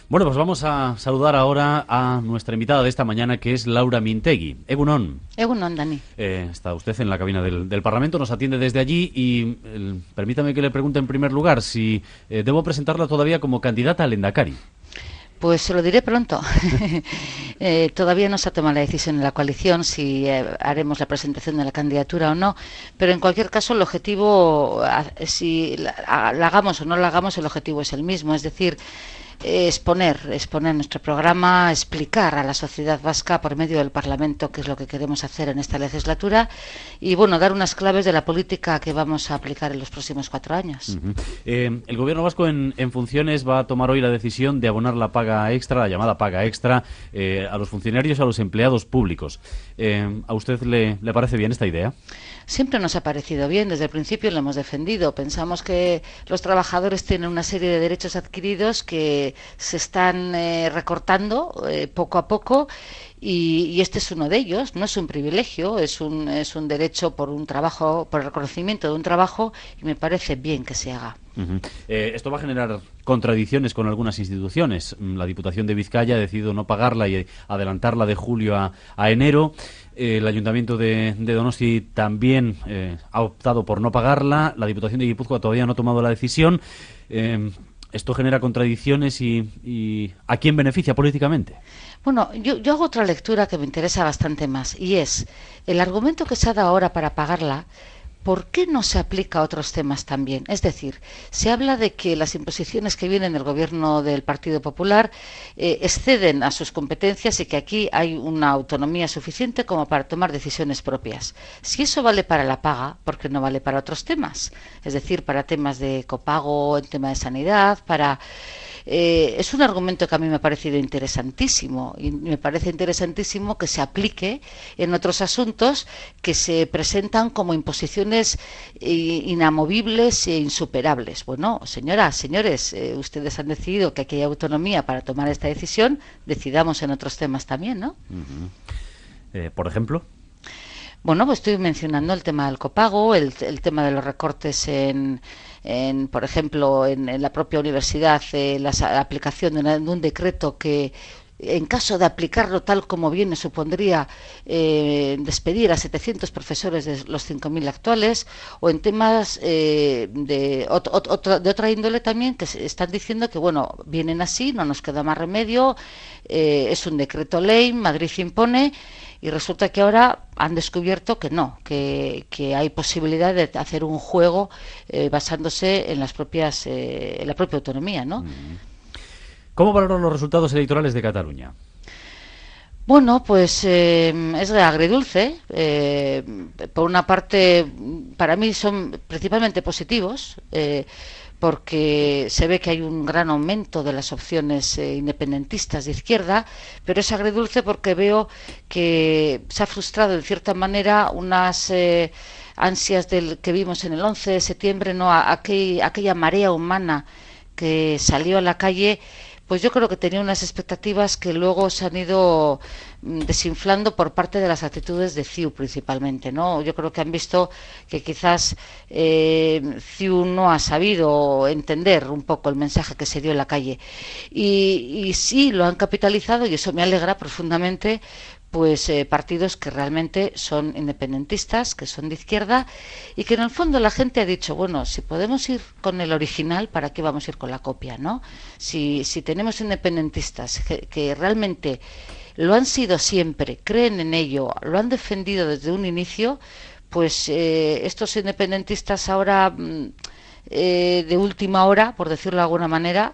Bueno, pues vamos a saludar ahora a nuestra invitada de esta mañana, que es Laura Mintegui. Egunon. Egunon, Dani. Está usted en la cabina del Parlamento, nos atiende desde allí y permítame que le pregunte en primer lugar si debo presentarla todavía como candidata al Endacari. Pues se lo diré pronto. Todavía no se ha tomado la decisión en la coalición si haremos la presentación de la candidatura o no, pero en cualquier caso el objetivo, si la hagamos o no la hagamos, el objetivo es el mismo, es decir, exponer nuestro programa, explicar a la sociedad vasca por medio del Parlamento qué es lo que queremos hacer en esta legislatura y, bueno, dar unas claves de la política que vamos a aplicar en los próximos 4 años. El Gobierno vasco en funciones va a tomar hoy la decisión de abonar la paga extra, la llamada paga extra, a los funcionarios y a los empleados públicos. ¿A usted le parece bien esta idea? Siempre nos ha parecido bien, desde el principio lo hemos defendido. Pensamos que los trabajadores tienen una serie de derechos adquiridos que se están recortando poco a poco y este es uno de ellos. No es un privilegio, es un derecho por un trabajo, por el reconocimiento de un trabajo, y me parece bien que se haga. Esto va a generar contradicciones con algunas instituciones. La Diputación de Vizcaya ha decidido no pagarla y adelantarla de julio a enero. El Ayuntamiento de Donosti también ha optado por no pagarla. La Diputación de Guipúzcoa todavía no ha tomado la decisión. ¿Esto genera contradicciones y a quién beneficia políticamente? Bueno, yo hago otra lectura que me interesa bastante más, y es el argumento que se ha dado ahora para pagarla. ¿Por qué no se aplica a otros temas también? Es decir, se habla de que las imposiciones que vienen del gobierno del Partido Popular exceden a sus competencias y que aquí hay una autonomía suficiente como para tomar decisiones propias. Si eso vale para la paga, ¿por qué no vale para otros temas? Es decir, para temas de copago, en tema de sanidad, es un argumento que a mí me ha parecido interesantísimo y me parece interesantísimo que se aplique en otros asuntos que se presentan como imposiciones inamovibles e insuperables. Bueno, señoras, señores, ustedes han decidido que aquí hay autonomía para tomar esta decisión, decidamos en otros temas también, ¿no? Por ejemplo. Bueno, pues estoy mencionando el tema del copago, el tema de los recortes por ejemplo, en la propia universidad, la aplicación de un decreto que, en caso de aplicarlo tal como viene, supondría despedir a 700 profesores de los 5.000 actuales, o en temas de otra índole también, que están diciendo que, bueno, vienen así, no nos queda más remedio, es un decreto ley, Madrid impone, y resulta que ahora han descubierto que no, que hay posibilidad de hacer un juego basándose en la propia autonomía, ¿no? ¿Cómo valoran los resultados electorales de Cataluña? Bueno, pues es agridulce. Por una parte, para mí son principalmente positivos, porque se ve que hay un gran aumento de las opciones independentistas de izquierda, pero es agridulce porque veo que se ha frustrado en cierta manera unas ansias que vimos en el 11 de septiembre, ¿no? Aquella marea humana que salió a la calle. Pues yo creo que tenía unas expectativas que luego se han ido desinflando por parte de las actitudes de CiU principalmente, ¿no? Yo creo que han visto que quizás CiU no ha sabido entender un poco el mensaje que se dio en la calle y sí lo han capitalizado, y eso me alegra profundamente. Pues partidos que realmente son independentistas, que son de izquierda, y que en el fondo la gente ha dicho, bueno, si podemos ir con el original, ¿para qué vamos a ir con la copia, no? Si tenemos independentistas que realmente lo han sido siempre, creen en ello, lo han defendido desde un inicio, pues estos independentistas ahora de última hora, por decirlo de alguna manera,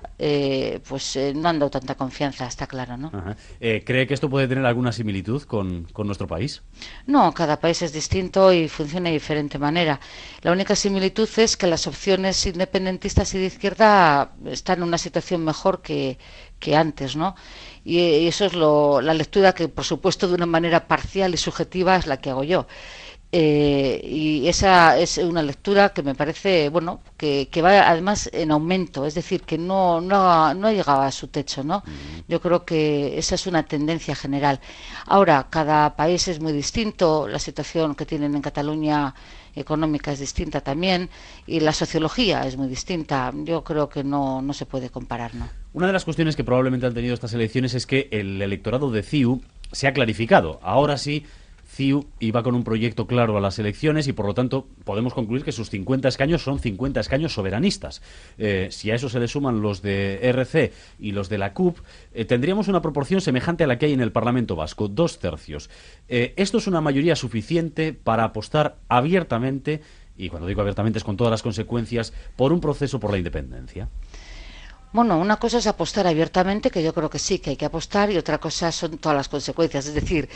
no han dado tanta confianza, está claro, ¿no? ¿Cree que esto puede tener alguna similitud con nuestro país? No, cada país es distinto y funciona de diferente manera. La única similitud es que las opciones independentistas y de izquierda están en una situación mejor que antes, ¿no? Y eso es la lectura que, por supuesto, de una manera parcial y subjetiva es la que hago yo. Y esa es una lectura que me parece, bueno, que va además en aumento, es decir, que no ha llegado a su techo, ¿no? Yo creo que esa es una tendencia general. Ahora, cada país es muy distinto, la situación que tienen en Cataluña económica es distinta también, y la sociología es muy distinta. Yo creo que no se puede comparar, ¿no? Una de las cuestiones que probablemente han tenido estas elecciones es que el electorado de CiU se ha clarificado. Ahora sí, CiU iba con un proyecto claro a las elecciones y, por lo tanto, podemos concluir que sus 50 escaños son 50 escaños soberanistas. Si a eso se le suman los de RC y los de la CUP, tendríamos una proporción semejante a la que hay en el Parlamento Vasco, 2/3. ¿Esto es una mayoría suficiente para apostar abiertamente, y cuando digo abiertamente es con todas las consecuencias, por un proceso por la independencia? Bueno, una cosa es apostar abiertamente, que yo creo que sí, que hay que apostar, y otra cosa son todas las consecuencias. Es decir,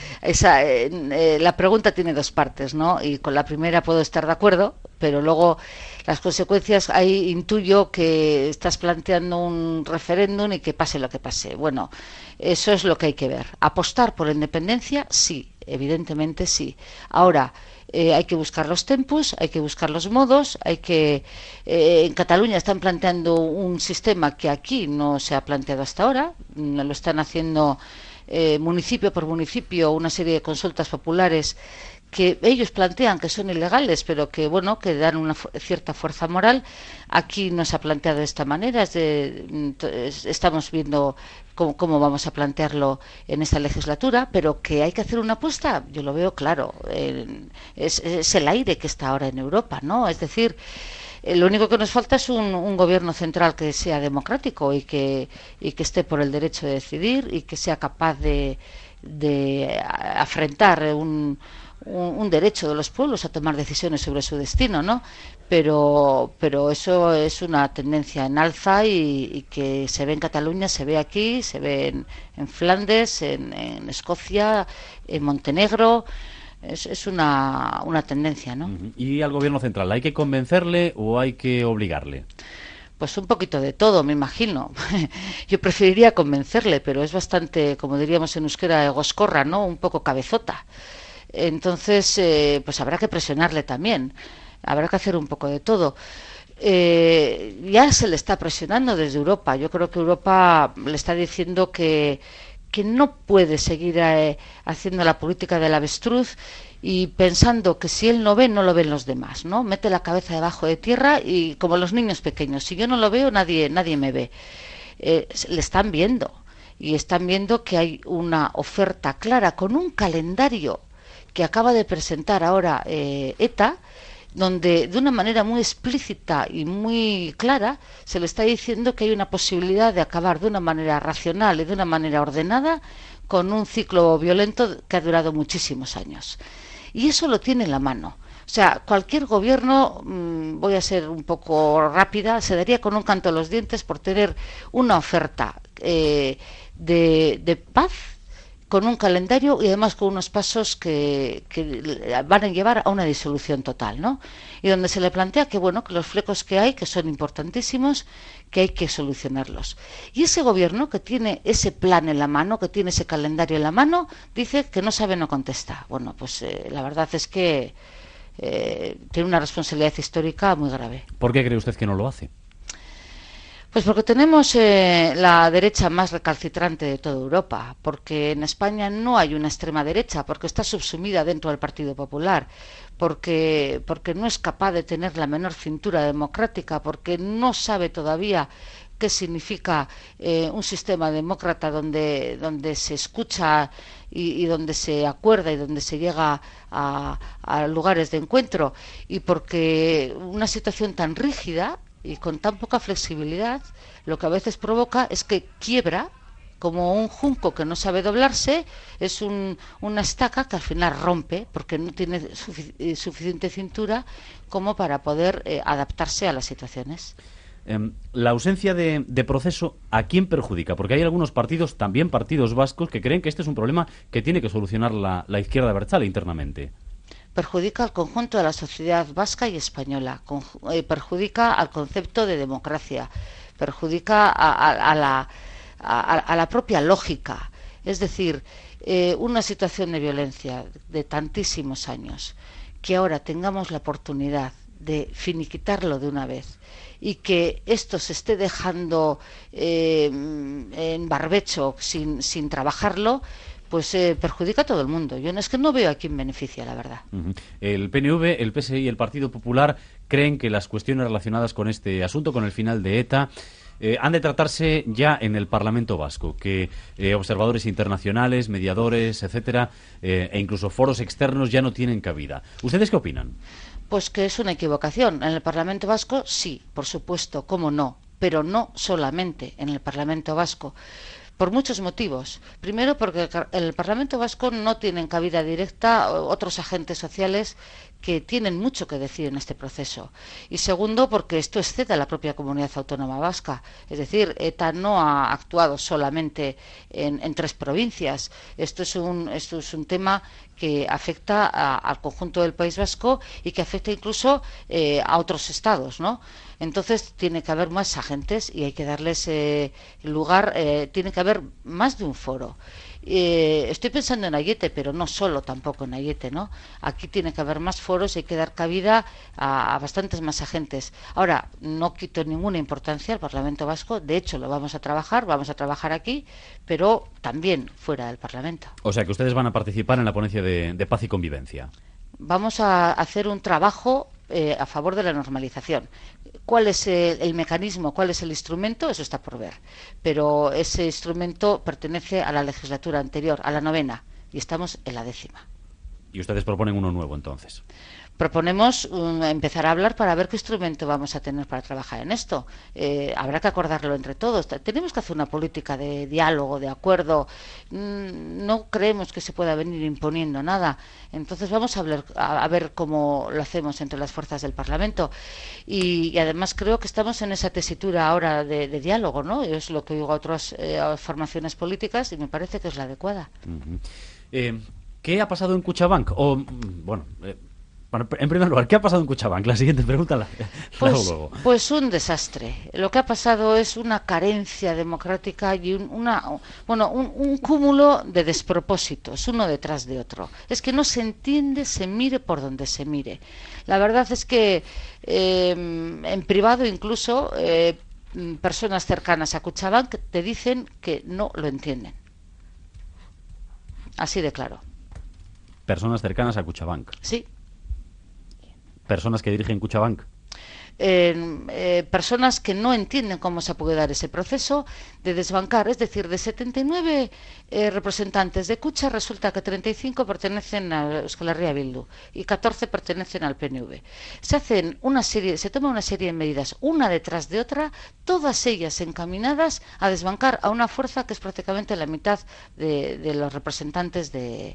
la pregunta tiene dos partes, ¿no? Y con la primera puedo estar de acuerdo, pero luego las consecuencias, ahí intuyo que estás planteando un referéndum y que pase lo que pase. Bueno, eso es lo que hay que ver. ¿Apostar por la independencia? Sí, evidentemente sí. Ahora, hay que buscar los tempos, hay que buscar los modos, en Cataluña están planteando un sistema que aquí no se ha planteado hasta ahora, lo están haciendo municipio por municipio, una serie de consultas populares que ellos plantean que son ilegales, pero que bueno, que dan una cierta fuerza moral. Aquí no se ha planteado de esta manera. Estamos viendo cómo vamos a plantearlo en esta legislatura, pero que hay que hacer una apuesta, yo lo veo claro. Es el aire que está ahora en Europa, ¿no? Es decir, lo único que nos falta es un gobierno central que sea democrático y que esté por el derecho de decidir y que sea capaz de afrontar un derecho de los pueblos a tomar decisiones sobre su destino, ¿no? Pero eso es una tendencia en alza y que se ve en Cataluña, se ve aquí, se ve en Flandes, en Escocia, en Montenegro. Es una tendencia, ¿no? ¿Y al gobierno central hay que convencerle o hay que obligarle? Pues un poquito de todo, me imagino. Yo preferiría convencerle, pero es bastante, como diríamos en euskera, egoscorra, ¿no? Un poco cabezota. Entonces, pues habrá que presionarle también. Habrá que hacer un poco de todo. Ya se le está presionando desde Europa. Yo creo que Europa le está diciendo que no puede seguir haciendo la política del avestruz y pensando que si él no ve, no lo ven los demás, ¿no? Mete la cabeza debajo de tierra y como los niños pequeños, si yo no lo veo, nadie me ve. Le están viendo y están viendo que hay una oferta clara con un calendario que acaba de presentar ahora ETA, donde de una manera muy explícita y muy clara se le está diciendo que hay una posibilidad de acabar de una manera racional y de una manera ordenada con un ciclo violento que ha durado muchísimos años. Y eso lo tiene en la mano. O sea, cualquier gobierno, voy a ser un poco rápida, se daría con un canto a los dientes por tener una oferta de paz, con un calendario y además con unos pasos que van a llevar a una disolución total, ¿no? Y donde se le plantea que bueno, que los flecos que hay, que son importantísimos, que hay que solucionarlos. Y ese gobierno que tiene ese plan en la mano, que tiene ese calendario en la mano, dice que no sabe, no contesta. Bueno, pues la verdad es que tiene una responsabilidad histórica muy grave. ¿Por qué cree usted que no lo hace? Pues porque tenemos la derecha más recalcitrante de toda Europa, porque en España no hay una extrema derecha, porque está subsumida dentro del Partido Popular, porque no es capaz de tener la menor cintura democrática, porque no sabe todavía qué significa un sistema demócrata donde se escucha y donde se acuerda y donde se llega a lugares de encuentro, y porque una situación tan rígida y con tan poca flexibilidad, lo que a veces provoca es que quiebra como un junco que no sabe doblarse, es una estaca que al final rompe porque no tiene suficiente cintura como para poder adaptarse a las situaciones. La ausencia de proceso, ¿a quién perjudica? Porque hay algunos partidos, también partidos vascos, que creen que este es un problema que tiene que solucionar la izquierda abertzale internamente. Perjudica al conjunto de la sociedad vasca y española, perjudica al concepto de democracia, perjudica a la propia lógica. Es decir, una situación de violencia de tantísimos años que ahora tengamos la oportunidad de finiquitarlo de una vez y que esto se esté dejando en barbecho sin trabajarlo, pues perjudica a todo el mundo. Yo es que no veo a quién beneficia, la verdad. El PNV, el PSI y el Partido Popular creen que las cuestiones relacionadas con este asunto, con el final de ETA, han de tratarse ya en el Parlamento Vasco, que observadores internacionales, mediadores, etcétera, e incluso foros externos ya no tienen cabida. ¿Ustedes qué opinan? Pues que es una equivocación. En el Parlamento Vasco, sí, por supuesto, cómo no, pero no solamente en el Parlamento Vasco. Por muchos motivos. Primero, porque en el Parlamento Vasco no tienen cabida directa otros agentes sociales que tienen mucho que decir en este proceso. Y segundo, porque esto excede a la propia comunidad autónoma vasca. Es decir, ETA no ha actuado solamente en 3 provincias. Esto es un tema que afecta al conjunto del País Vasco y que afecta incluso a otros estados, ¿no? Entonces tiene que haber más agentes y hay que darles lugar, tiene que haber más de un foro. Estoy pensando en Ayete, pero no solo tampoco en Ayete, ¿no? Aquí tiene que haber más foros y hay que dar cabida a bastantes más agentes. Ahora, no quito ninguna importancia al Parlamento Vasco, de hecho lo vamos a trabajar aquí, pero también fuera del Parlamento. O sea que ustedes van a participar en la ponencia de paz y convivencia. Vamos a hacer un trabajo a favor de la normalización. ¿Cuál es el mecanismo, cuál es el instrumento? Eso está por ver. Pero ese instrumento pertenece a la legislatura anterior, a la 9ª, y estamos en la 10ª. ¿Y ustedes proponen uno nuevo, entonces? Proponemos empezar a hablar para ver qué instrumento vamos a tener para trabajar en esto. Habrá que acordarlo entre todos. Tenemos que hacer una política de diálogo, de acuerdo. No creemos que se pueda venir imponiendo nada. Entonces vamos a ver cómo lo hacemos entre las fuerzas del Parlamento. Y además creo que estamos en esa tesitura ahora de diálogo, ¿no? Es lo que digo a otras formaciones políticas y me parece que es la adecuada. ¿Qué ha pasado en Kutxabank? En primer lugar, ¿qué ha pasado en Kutxabank? La siguiente pregunta la hago luego. Pues un desastre. Lo que ha pasado es una carencia democrática y un cúmulo de despropósitos, uno detrás de otro. Es que no se entiende, se mire por donde se mire. La verdad es que en privado incluso personas cercanas a Kutxabank te dicen que no lo entienden. Así de claro. Personas cercanas a Kutxabank. Sí. Personas que dirigen Kutxabank. Personas que no entienden cómo se puede dar ese proceso de desbancar, es decir, de 79 representantes de Kutxa, resulta que 35 pertenecen a Euskal Herria Bildu y 14 pertenecen al PNV. Se toma una serie de medidas, una detrás de otra, todas ellas encaminadas a desbancar a una fuerza que es prácticamente la mitad de los representantes de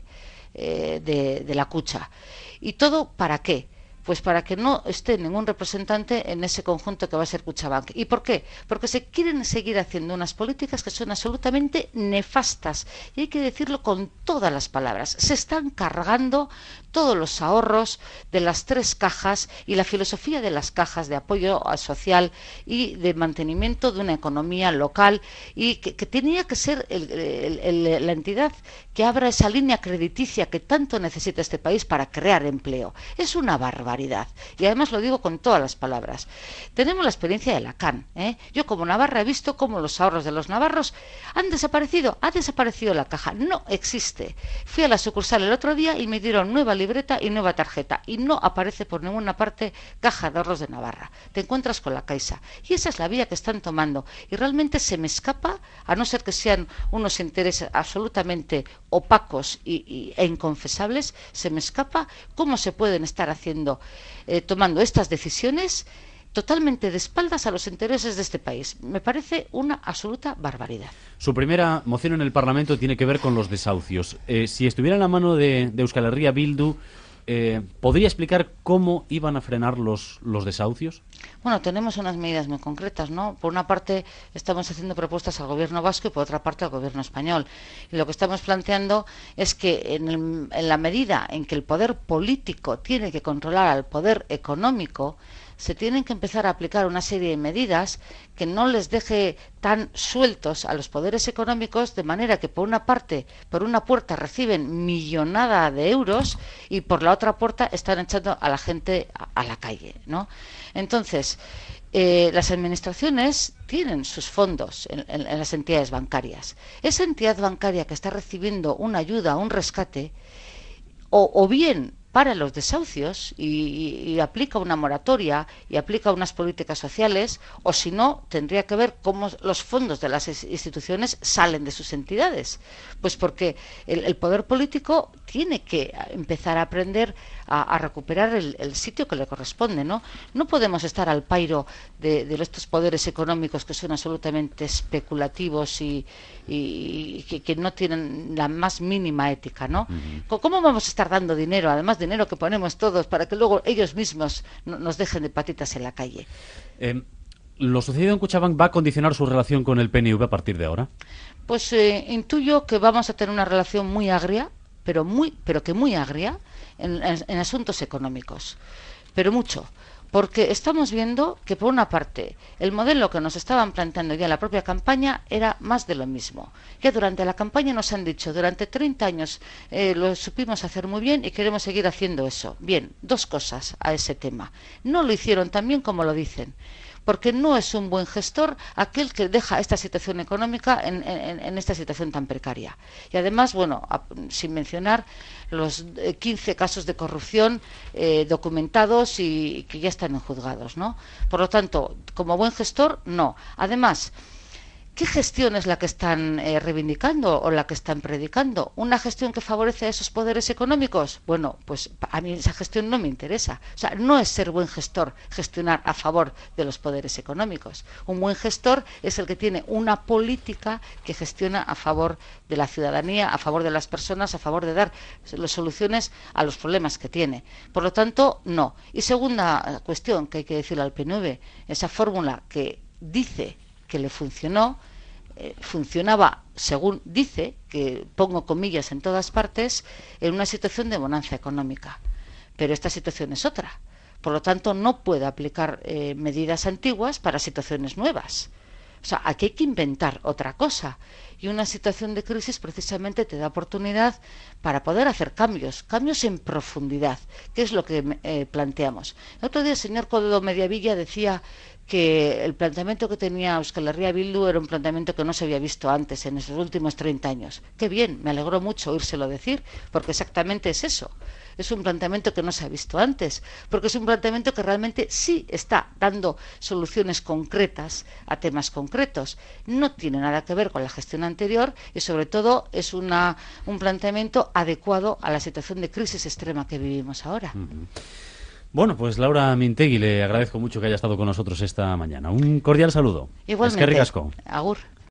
la Kutxa. ¿Y todo para qué? Pues para que no esté ningún representante en ese conjunto que va a ser Kutxabank. ¿Y por qué? Porque se quieren seguir haciendo unas políticas que son absolutamente nefastas. Y hay que decirlo con todas las palabras. Se están cargando todos los ahorros de las 3 cajas y la filosofía de las cajas de apoyo social y de mantenimiento de una economía local y que tenía que ser la entidad que abra esa línea crediticia que tanto necesita este país para crear empleo. Es una barbaridad. Y además lo digo con todas las palabras. Tenemos la experiencia de la CAN. Yo como navarra he visto cómo los ahorros de los navarros han desaparecido. Ha desaparecido la caja. No existe. Fui a la sucursal el otro día y me dieron nueva libreta y nueva tarjeta. Y no aparece por ninguna parte Caja de Ahorros de Navarra. Te encuentras con la Caixa. Y esa es la vía que están tomando. Y realmente se me escapa, a no ser que sean unos intereses absolutamente opacos e inconfesables, se me escapa cómo se pueden estar tomando estas decisiones totalmente de espaldas a los intereses de este país. Me parece una absoluta barbaridad. Su primera moción en el Parlamento tiene que ver con los desahucios. Si estuviera en la mano de Euskal Herria Bildu, ¿podría explicar cómo iban a frenar los desahucios? Bueno, tenemos unas medidas muy concretas, ¿no? Por una parte, estamos haciendo propuestas al gobierno vasco y por otra parte al gobierno español. Y lo que estamos planteando es que en la medida en que el poder político tiene que controlar al poder económico, se tienen que empezar a aplicar una serie de medidas que no les deje tan sueltos a los poderes económicos, de manera que por una parte, por una puerta reciben millonada de euros y por la otra puerta están echando a la gente a la calle, ¿no? Entonces, las administraciones tienen sus fondos en las entidades bancarias. Esa entidad bancaria que está recibiendo una ayuda, un rescate, o bien para los desahucios y aplica una moratoria y aplica unas políticas sociales, o si no, tendría que ver cómo los fondos de las instituciones salen de sus entidades. Pues porque el poder político tiene que empezar a aprender a recuperar el sitio que le corresponde, ¿no? No podemos estar al pairo de estos poderes económicos que son absolutamente especulativos y que no tienen la más mínima ética, ¿no? ¿Cómo vamos a estar dando dinero, además dinero que ponemos todos, para que luego ellos mismos nos dejen de patitas en la calle? ¿Lo sucedido en Kutxabank va a condicionar su relación con el PNV a partir de ahora? Pues intuyo que vamos a tener una relación muy agria, pero que muy agria en asuntos económicos, pero mucho. Porque estamos viendo que, por una parte, el modelo que nos estaban planteando ya en la propia campaña era más de lo mismo. Ya durante la campaña nos han dicho, durante 30 años lo supimos hacer muy bien y queremos seguir haciendo eso. Bien, dos cosas a ese tema. No lo hicieron tan bien como lo dicen, porque no es un buen gestor aquel que deja esta situación económica en esta situación tan precaria. Y además, bueno, sin mencionar los 15 casos de corrupción documentados y que ya están en juzgados, ¿no? Por lo tanto, como buen gestor, no. Además, ¿qué gestión es la que están reivindicando o la que están predicando? ¿Una gestión que favorece a esos poderes económicos? Bueno, pues a mí esa gestión no me interesa. O sea, no es ser buen gestor gestionar a favor de los poderes económicos. Un buen gestor es el que tiene una política que gestiona a favor de la ciudadanía, a favor de las personas, a favor de dar soluciones a los problemas que tiene. Por lo tanto, no. Y segunda cuestión que hay que decirle al PNV, esa fórmula que dice que le funcionó, funcionaba, según dice, que pongo comillas en todas partes, en una situación de bonanza económica. Pero esta situación es otra. Por lo tanto, no puede aplicar medidas antiguas para situaciones nuevas. O sea, aquí hay que inventar otra cosa. Y una situación de crisis precisamente te da oportunidad para poder hacer cambios en profundidad, que es lo que planteamos. El otro día el señor Cododo Mediavilla decía que el planteamiento que tenía Euskal Herria Bildu era un planteamiento que no se había visto antes en esos últimos 30 años. Qué bien, me alegró mucho oírselo decir, porque exactamente es eso. Es un planteamiento que no se ha visto antes, porque es un planteamiento que realmente sí está dando soluciones concretas a temas concretos. No tiene nada que ver con la gestión anterior y, sobre todo, es un planteamiento adecuado a la situación de crisis extrema que vivimos ahora. Bueno, pues Laura Mintegui, le agradezco mucho que haya estado con nosotros esta mañana. Un cordial saludo. Igualmente. Eskerrik asko. Agur.